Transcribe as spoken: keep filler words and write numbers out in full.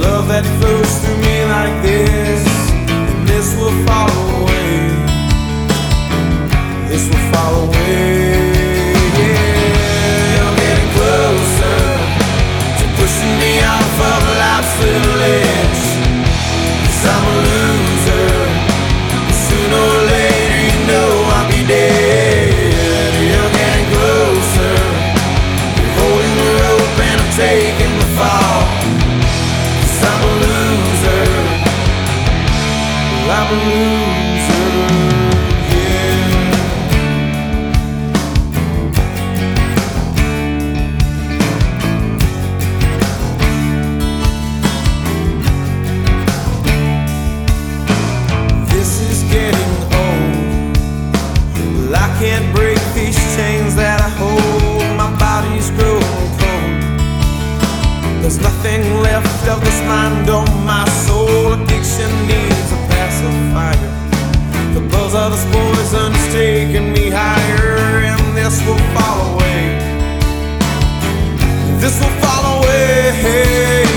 love that flows through me like this, and this will fall away. This will fall away. Yeah, you're getting closer to pushing me off of life's little edge. 'Cause I'm a loser. Sooner or later, you know I'll be dead. You're getting closer. You're holding the rope and I'm taking the fall. 'Cause I'm a loser. I'm a loser. Yeah. This is getting old. Well, I can't break these chains that I hold. My body's growing cold. There's nothing left of this mind on my soul. Addiction needs a pacifier. The buzz of this poison is taking me higher, and this will fall away. This will fall away.